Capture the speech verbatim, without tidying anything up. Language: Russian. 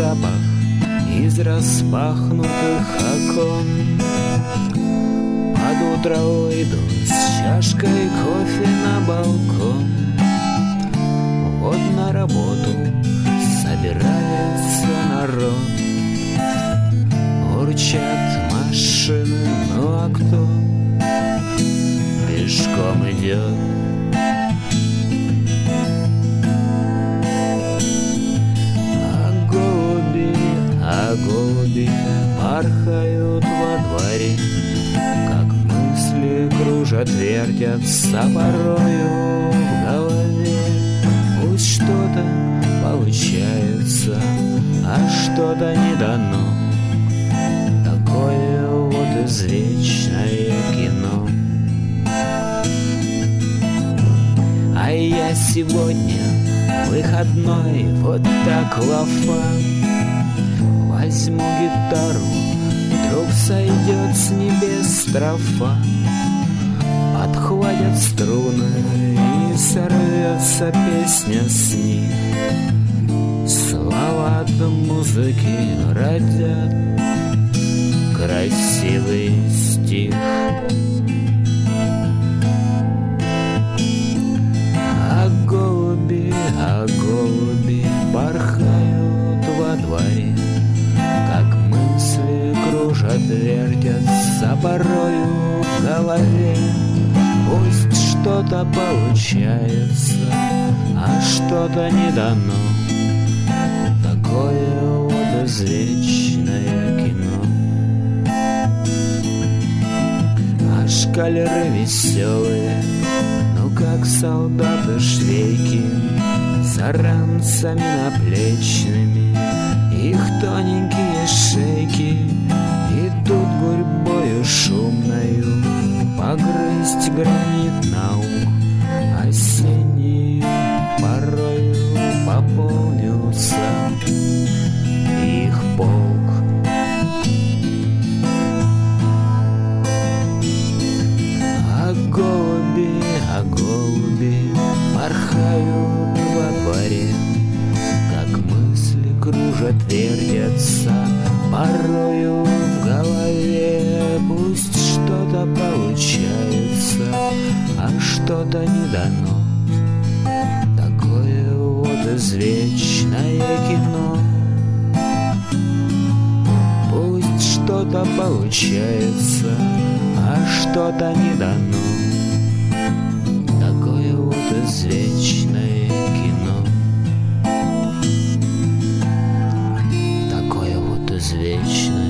запах из распахнутых окон. Под утро выйду с чашкой кофе на балкон. Вот на работу собирается народ. Урчат машины, ну а кто пешком идет? А голуби, а голуби порхают во дворе, как мысли кружат, вертятся порою в голове. Пусть что-то получается, а что-то не дано. Такое вот извечное кино. А я сегодня выходной, вот так лафа. Возьму гитару, вдруг сойдет с небес строфа. Подхватят струны и сорвется песня с них. Слова от музыки родят красивый стих. А голуби, а голуби порхают во дворе, как мысли кружат, вертятся порою в голове. Пусть что-то получается, а что-то не дано. Такое вот извечное кино. А шкалеры веселые, ну как солдаты-швейки, за ранцами наплечными, их тоненькие шейки идут гурьбою шумною погрызть гранит наук. Осеннюю порою пополнился их полк. А голуби, а голуби порхают во дворе, как мысли кружат, вертятся порою в голове. Пусть что-то получается, а что-то не дано. Такое вот извечное кино. Пусть что-то получается, а что-то не дано. Такое вот извечное кино. Такое вот извечное